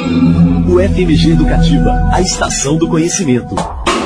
O FMG Educativa, a estação do conhecimento.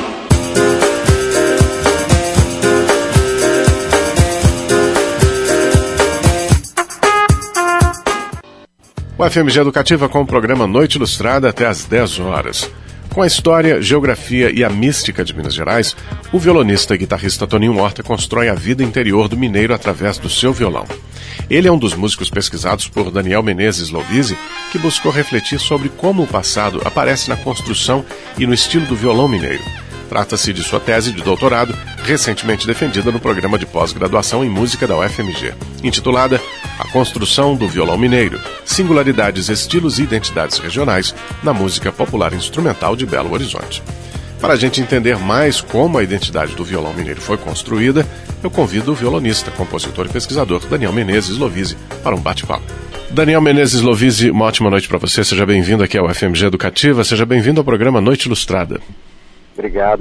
O FMG Educativa com o programa Noite Ilustrada até às 10 horas. Com a história, geografia e a mística de Minas Gerais, o violonista e guitarrista Toninho Horta constrói a vida interior do mineiro através do seu violão. Ele é um dos músicos pesquisados por Daniel Menezes Lovise, que buscou refletir sobre como o passado aparece na construção e no estilo do violão mineiro. Trata-se de sua tese de doutorado, recentemente defendida no programa de pós-graduação em música da UFMG, intitulada A Construção do Violão Mineiro, Singularidades, Estilos e Identidades Regionais na Música Popular Instrumental de Belo Horizonte. Para a gente entender mais como a identidade do violão mineiro foi construída, eu convido o violonista, compositor e pesquisador Daniel Menezes Lovise para um bate-papo. Daniel Menezes Lovise, uma ótima noite para você, seja bem-vindo aqui ao UFMG Educativa, seja bem-vindo ao programa Noite Ilustrada. Obrigado.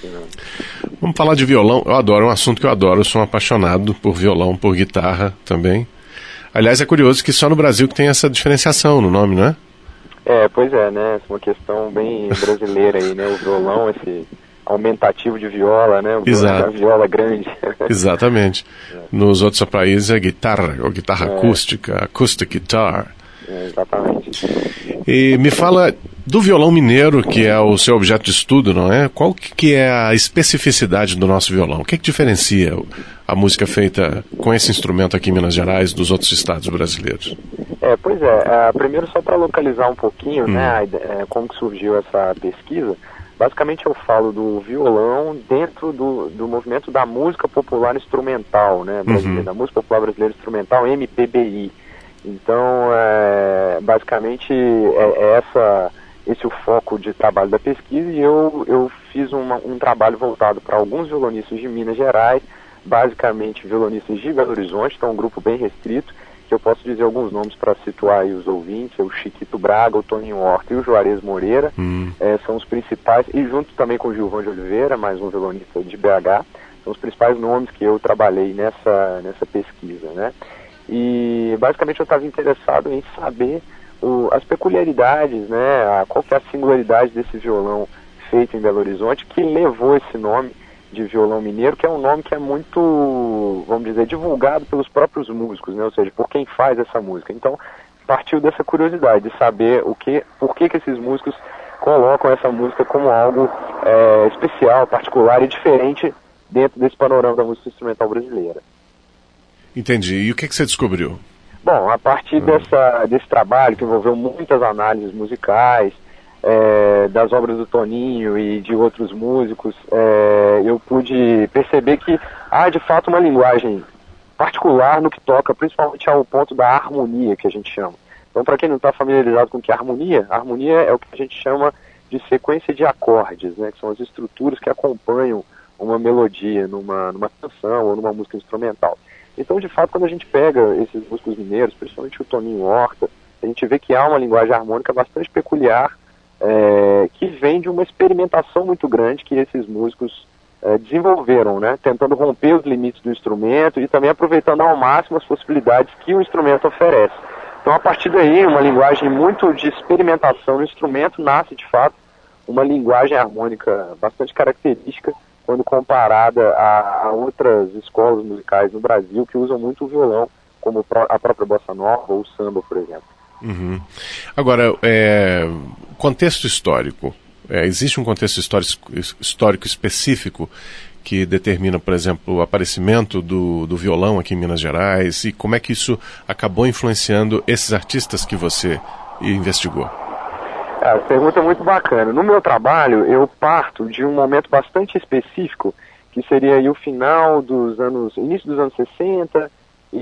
Vamos falar de violão. Eu adoro, é um assunto que eu adoro. Eu sou um apaixonado por violão, por guitarra também. Aliás, é curioso que só no Brasil que tem essa diferenciação no nome, não é? Pois é, né? Essa é uma questão bem brasileira aí, né? O violão, esse aumentativo de viola, né? O violão, a viola grande. Exatamente. Nos outros países é guitarra, ou guitarra acústica, acoustic guitar. Exatamente. E me fala do violão mineiro, que é o seu objeto de estudo, não é? Qual que é a especificidade do nosso violão? O que diferencia a música feita com esse instrumento aqui em Minas Gerais dos outros estados brasileiros? Pois é. Primeiro, só para localizar um pouquinho, né, como que surgiu essa pesquisa, basicamente eu falo do violão dentro do movimento da música popular instrumental, né, brasileira, da música popular brasileira instrumental, MPBI. Então, basicamente, esse é o foco de trabalho da pesquisa, e eu fiz um trabalho voltado para alguns violonistas de Minas Gerais, basicamente violonistas de Belo Horizonte, então um grupo bem restrito, que eu posso dizer alguns nomes para situar aí os ouvintes: o Chiquito Braga, o Toninho Horta e o Juarez Moreira, são os principais, e junto também com o Gilvão de Oliveira, mais um violonista de BH, são os principais nomes que eu trabalhei nessa pesquisa, né? E basicamente eu estava interessado em saber as peculiaridades, né, qual que é a singularidade desse violão feito em Belo Horizonte, que levou esse nome de violão mineiro, que é um nome que é muito, vamos dizer, divulgado pelos próprios músicos, né, ou seja, por quem faz essa música. Então, partiu dessa curiosidade de saber por que esses músicos colocam essa música como algo especial, particular e diferente dentro desse panorama da música instrumental brasileira. Entendi. E o que você descobriu? Bom, a partir desse trabalho, que envolveu muitas análises musicais, das obras do Toninho e de outros músicos, eu pude perceber que há de fato uma linguagem particular no que toca principalmente ao ponto da harmonia, que a gente chama. Então, para quem não está familiarizado com o que é harmonia é o que a gente chama de sequência de acordes, né, que são as estruturas que acompanham uma melodia numa canção ou numa música instrumental. Então, de fato, quando a gente pega esses músicos mineiros, principalmente o Toninho Horta, a gente vê que há uma linguagem harmônica bastante peculiar, que vem de uma experimentação muito grande que esses músicos desenvolveram, né, tentando romper os limites do instrumento e também aproveitando ao máximo as possibilidades que o instrumento oferece. Então, a partir daí, uma linguagem muito de experimentação no instrumento, nasce, de fato, uma linguagem harmônica bastante característica quando comparada a outras escolas musicais no Brasil que usam muito o violão, como a própria bossa nova ou o samba, por exemplo. Uhum. Agora, contexto histórico. Existe um contexto histórico específico que determina, por exemplo, o aparecimento do violão aqui em Minas Gerais, e como é que isso acabou influenciando esses artistas que você investigou? A pergunta é muito bacana. No meu trabalho, eu parto de um momento bastante específico, que seria aí o final início dos anos 60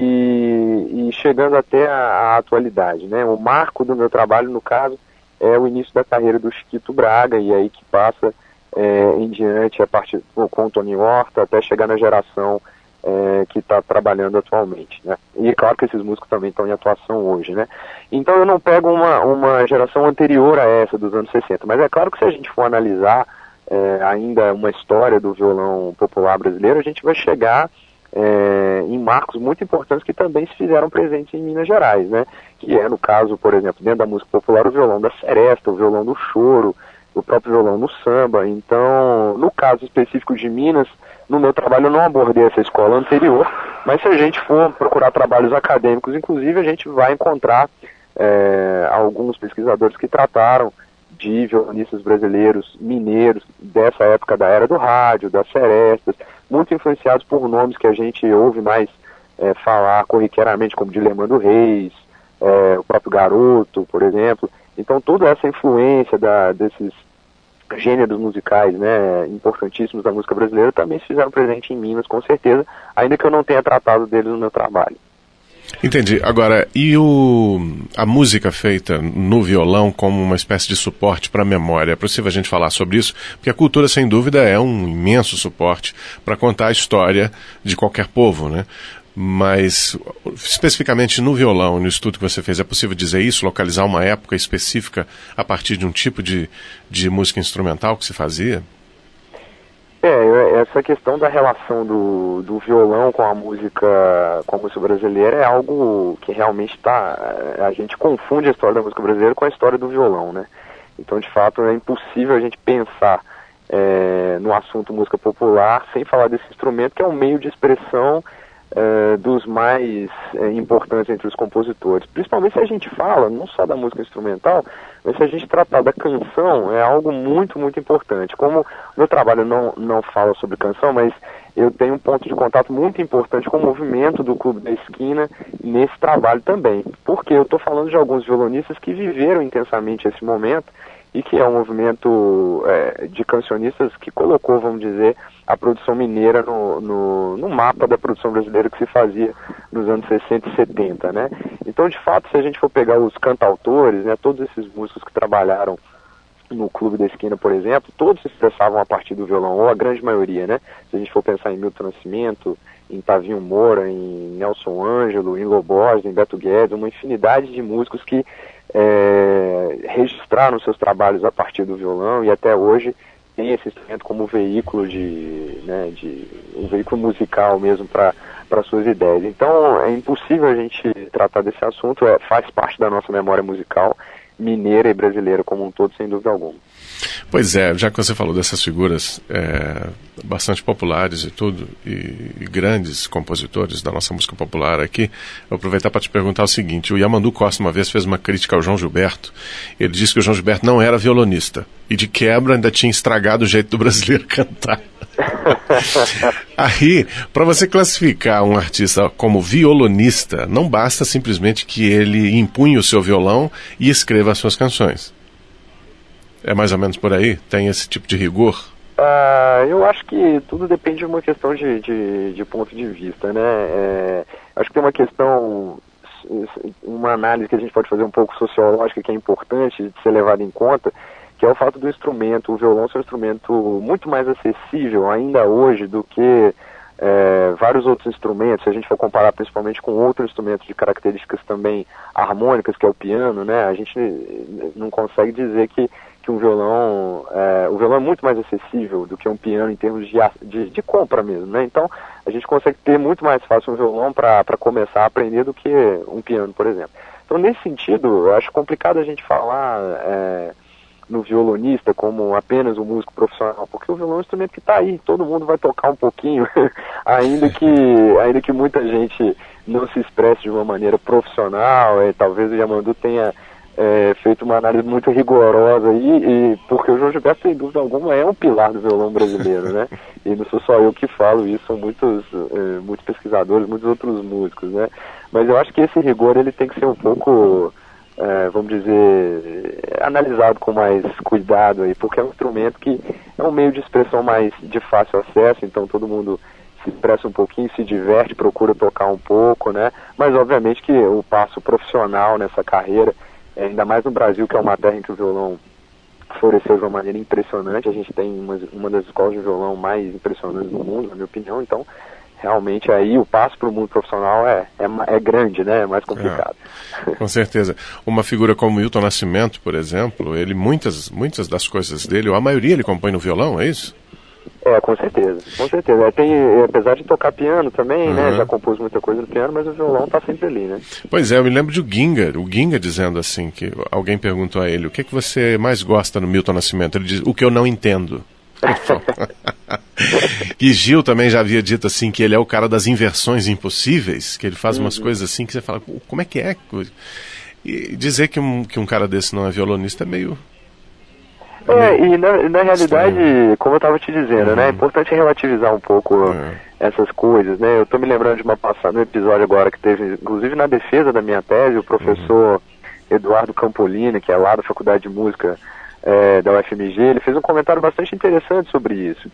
e chegando até a atualidade, né? O marco do meu trabalho, no caso, é o início da carreira do Chiquito Braga, e aí que passa em diante a partir com o Toninho Horta até chegar na geração que está trabalhando atualmente, né? E é claro que esses músicos também estão em atuação hoje, né? Então eu não pego uma geração anterior a essa dos anos 60, mas é claro que se a gente for analisar ainda uma história do violão popular brasileiro, a gente vai chegar em marcos muito importantes que também se fizeram presentes em Minas Gerais, né? Que é, no caso, por exemplo, dentro da música popular, o violão da seresta, o violão do choro, o próprio violão no samba. Então, no caso específico de Minas, no meu trabalho eu não abordei essa escola anterior, mas se a gente for procurar trabalhos acadêmicos, inclusive, a gente vai encontrar alguns pesquisadores que trataram de violonistas brasileiros, mineiros, dessa época da era do rádio, das serestas, muito influenciados por nomes que a gente ouve mais falar corriqueiramente, como Dilemando Reis, o próprio Garoto, por exemplo. Então toda essa influência desses gêneros musicais, né, importantíssimos da música brasileira também se fizeram presente em Minas, com certeza, ainda que eu não tenha tratado deles no meu trabalho. Entendi. Agora, e a música feita no violão como uma espécie de suporte para a memória? É possível a gente falar sobre isso? Porque a cultura, sem dúvida, é um imenso suporte para contar a história de qualquer povo, né? Mas, especificamente no violão, no estudo que você fez, é possível dizer isso? Localizar uma época específica a partir de um tipo de música instrumental que se fazia? Essa questão da relação do violão com a música brasileira é algo que realmente a gente confunde a história da música brasileira com a história do violão, né? Então, de fato, é impossível a gente pensar no assunto música popular sem falar desse instrumento, que é um meio de expressão dos mais importantes entre os compositores. Principalmente se a gente fala, não só da música instrumental, mas se a gente tratar da canção, é algo muito, muito importante. Como o meu trabalho não fala sobre canção, mas eu tenho um ponto de contato muito importante com o movimento do Clube da Esquina nesse trabalho também. Porque eu estou falando de alguns violonistas que viveram intensamente esse momento e que é um movimento de cancionistas que colocou, vamos dizer, a produção mineira no mapa da produção brasileira que se fazia nos anos 60 e 70, né? Então, de fato, se a gente for pegar os cantautores, né, todos esses músicos que trabalharam no Clube da Esquina, por exemplo, todos se expressavam a partir do violão, ou a grande maioria, né? Se a gente for pensar em Milton Nascimento, em Tavinho Moura, em Nelson Ângelo, em Loborges, em Beto Guedes, uma infinidade de músicos que registraram seus trabalhos a partir do violão e até hoje tem esse instrumento como veículo um veículo musical mesmo para suas ideias. Então é impossível a gente tratar desse assunto, faz parte da nossa memória musical mineira e brasileira como um todo, sem dúvida alguma. Pois é, já que você falou dessas figuras bastante populares e tudo, e grandes compositores da nossa música popular aqui, eu vou aproveitar para te perguntar o seguinte: o Yamandu Costa uma vez fez uma crítica ao João Gilberto. Ele disse que o João Gilberto não era violonista e de quebra ainda tinha estragado o jeito do brasileiro cantar. Aí, para você classificar um artista como violonista, não basta simplesmente que ele empunhe o seu violão e escreva as suas canções. É mais ou menos por aí? Tem esse tipo de rigor? Eu acho que tudo depende de uma questão de ponto de vista, né? Acho que tem uma questão, uma análise que a gente pode fazer um pouco sociológica que é importante de ser levada em conta, que é o fato do instrumento, o violão ser um instrumento muito mais acessível ainda hoje do que vários outros instrumentos, se a gente for comparar principalmente com outros instrumentos de características também harmônicas, que é o piano, né? A gente não consegue dizer que o violão é muito mais acessível do que um piano em termos de compra mesmo, né? Então, a gente consegue ter muito mais fácil um violão para começar a aprender do que um piano, por exemplo. Então, nesse sentido, eu acho complicado a gente falar no violonista como apenas um músico profissional, porque o violão é um instrumento que está aí, todo mundo vai tocar um pouquinho, ainda que muita gente não se expresse de uma maneira profissional, talvez o Yamandu tenha feito uma análise muito rigorosa aí, porque o João Gilberto, sem dúvida alguma, é um pilar do violão brasileiro, né? E não sou só eu que falo isso, são muitos pesquisadores, muitos outros músicos, né? Mas eu acho que esse rigor ele tem que ser um pouco, vamos dizer, analisado com mais cuidado aí, porque é um instrumento que é um meio de expressão mais de fácil acesso, então todo mundo se expressa um pouquinho, se diverte, procura tocar um pouco, né? Mas obviamente que o passo profissional nessa carreira, ainda mais no Brasil, que é uma terra em que o violão floresceu de uma maneira impressionante, a gente tem uma das escolas de violão mais impressionantes do mundo, na minha opinião, então realmente aí o passo para o mundo profissional é grande, né? É mais complicado. Com certeza. Uma figura como Milton Nascimento, por exemplo, ele muitas das coisas dele, ou a maioria ele compõe no violão, é isso? Com certeza, com certeza. Apesar de tocar piano também, né, já compôs muita coisa no piano, mas o violão tá sempre ali, né? Pois é, eu me lembro de o Ginga dizendo assim, que alguém perguntou a ele, o que você mais gosta no Milton Nascimento? Ele diz, o que eu não entendo. E Gil também já havia dito assim, que ele é o cara das inversões impossíveis, que ele faz umas coisas assim que você fala, como é que é? E dizer que um cara desse não é violonista é meio... E na realidade, como eu estava te dizendo, né, é importante relativizar um pouco essas coisas, né? Eu estou me lembrando de um episódio agora que teve, inclusive na defesa da minha tese, o professor Eduardo Campolini, que é lá da Faculdade de Música da UFMG, ele fez um comentário bastante interessante sobre isso,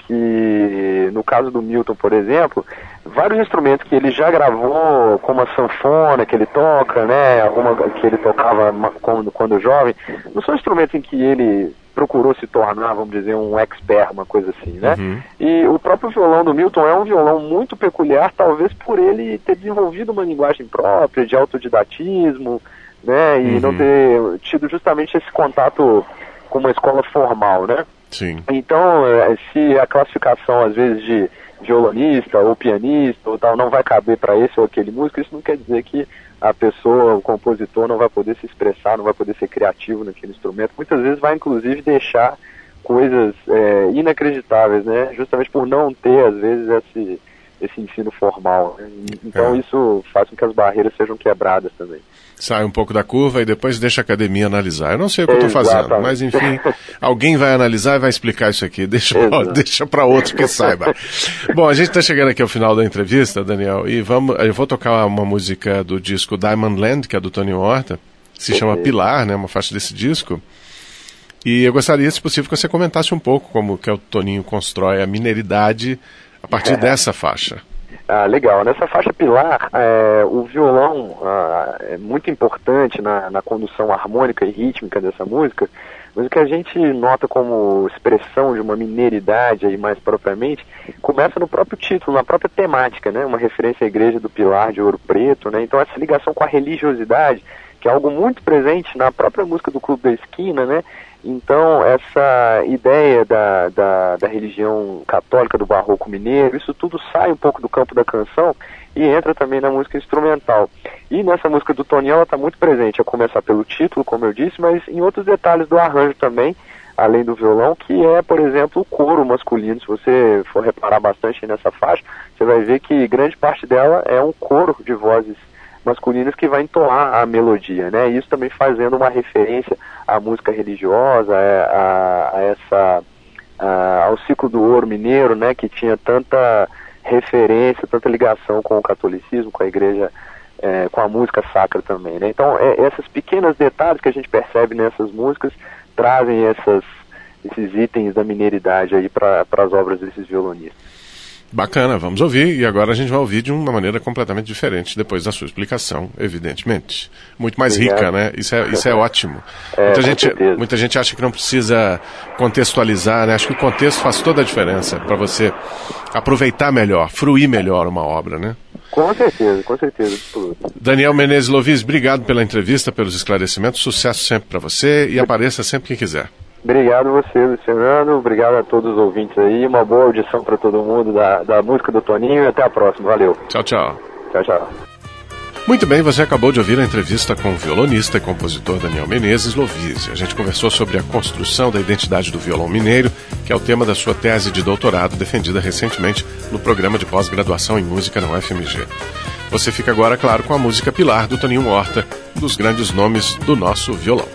que no caso do Milton, por exemplo, vários instrumentos que ele já gravou, como a sanfona que ele toca, né, alguma que ele tocava quando jovem, não são instrumentos em que ele procurou se tornar, vamos dizer, um expert, uma coisa assim, né? E o próprio violão do Milton é um violão muito peculiar, talvez por ele ter desenvolvido uma linguagem própria, de autodidatismo, né, e não ter tido justamente esse contato com uma escola formal, né? Sim. Então, se a classificação, às vezes, de violonista ou pianista ou tal, não vai caber para esse ou aquele músico, isso não quer dizer que a pessoa, o compositor, não vai poder se expressar, não vai poder ser criativo naquele instrumento. Muitas vezes vai, inclusive, deixar coisas inacreditáveis, né? Justamente por não ter, às vezes, esse ensino formal, né? Então isso faz com que as barreiras sejam quebradas também. Sai um pouco da curva e depois deixa a academia analisar. Eu não sei o que eu estou fazendo, mas enfim, alguém vai analisar e vai explicar isso aqui. Deixa para outro que saiba. Bom, a gente está chegando aqui ao final da entrevista, Daniel, e eu vou tocar uma música do disco Diamond Land, que é do Toninho Horta, se chama Pilar, né, uma faixa desse disco. E eu gostaria, se possível, que você comentasse um pouco como que o Toninho constrói a mineridade a partir dessa faixa. Legal. Nessa faixa Pilar, o violão é muito importante na condução harmônica e rítmica dessa música, mas o que a gente nota como expressão de uma mineridade aí mais propriamente, começa no próprio título, na própria temática, né? Uma referência à Igreja do Pilar de Ouro Preto, né? Então essa ligação com a religiosidade, que é algo muito presente na própria música do Clube da Esquina, né? Então, essa ideia da religião católica do barroco mineiro, isso tudo sai um pouco do campo da canção e entra também na música instrumental. E nessa música do Toninho, ela está muito presente, a começar pelo título, como eu disse, mas em outros detalhes do arranjo também, além do violão, que é, por exemplo, o coro masculino. Se você for reparar bastante nessa faixa, você vai ver que grande parte dela é um coro de vozes masculinas que vai entoar a melodia, né? Isso também fazendo uma referência à música religiosa, ao ciclo do ouro mineiro, né? Que tinha tanta referência, tanta ligação com o catolicismo, com a igreja, com a música sacra também, né? Então, esses pequenos detalhes que a gente percebe nessas músicas trazem esses itens da mineiridade aí para as obras desses violonistas. Bacana, vamos ouvir, e agora a gente vai ouvir de uma maneira completamente diferente, depois da sua explicação, evidentemente. Muito mais rica, né? Isso é ótimo. Muita gente acha que não precisa contextualizar, né? Acho que o contexto faz toda a diferença para você aproveitar melhor, fruir melhor uma obra, né? Com certeza. Daniel Menezes Lovis, obrigado pela entrevista, pelos esclarecimentos, sucesso sempre para você e apareça sempre que quiser. Obrigado a você, Luciano. Obrigado a todos os ouvintes aí. Uma boa audição para todo mundo da música do Toninho e até a próxima. Valeu. Tchau, tchau. Tchau, tchau. Muito bem, você acabou de ouvir a entrevista com o violonista e compositor Daniel Menezes Lovise. A gente conversou sobre a construção da identidade do violão mineiro, que é o tema da sua tese de doutorado, defendida recentemente no programa de pós-graduação em música na UFMG. Você fica agora, claro, com a música Pilar, do Toninho Horta, um dos grandes nomes do nosso violão.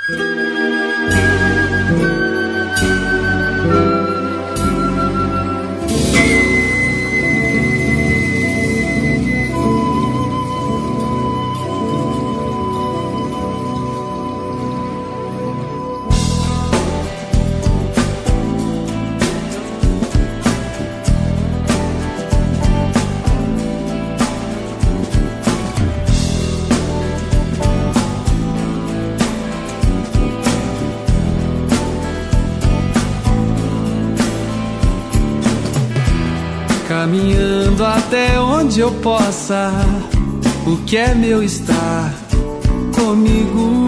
Caminhando até onde eu possa, o que é meu estar comigo.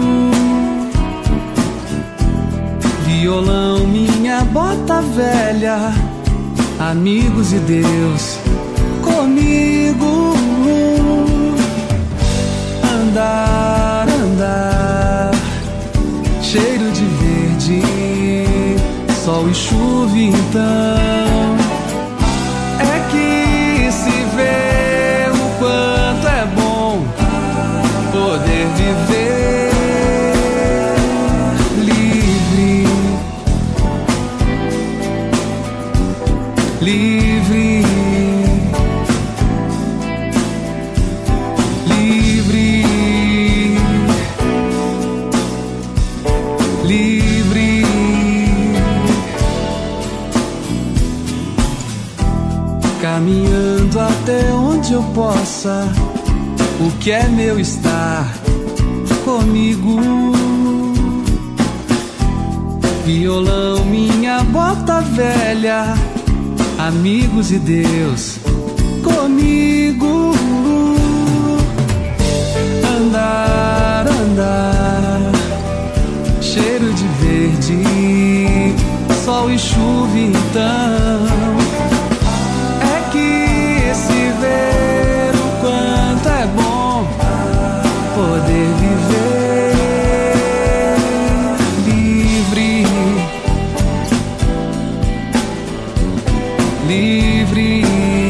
Violão, minha bota velha, amigos e Deus comigo. Andar, andar, cheiro de verde, sol e chuva então. É que se vê o quanto é bom poder viver livre, livre, livre, livre. Caminhando até onde eu possa, o que é meu estar comigo. Violão, minha bota velha, amigos e Deus comigo. Andar, andar, cheiro de verde, sol e chuva então. Ver o quanto é bom poder viver livre, livre,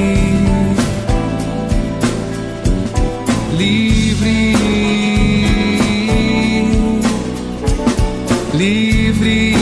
livre, livre.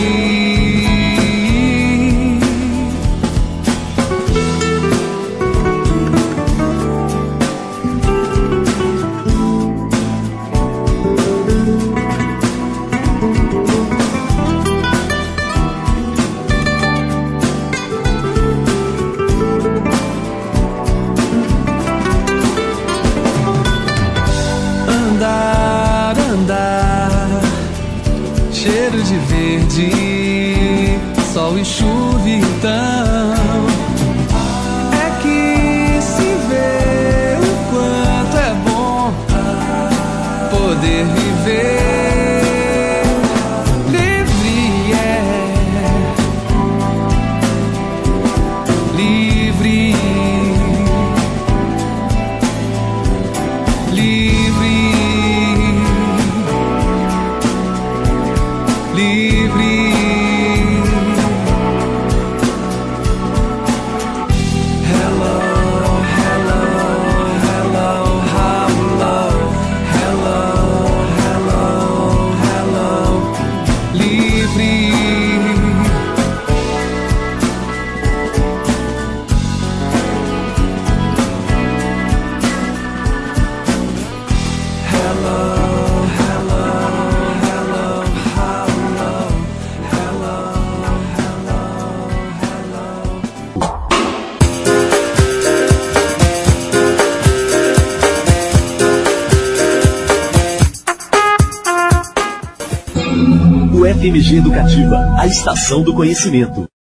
Cheiro de verde, sol e chuva então. É que se vê o quanto é bom poder viver livre, livre, livre, livre. Hello, hello, hello, hello, hello, hello, hello, livre. FMG Educativa, a estação do conhecimento.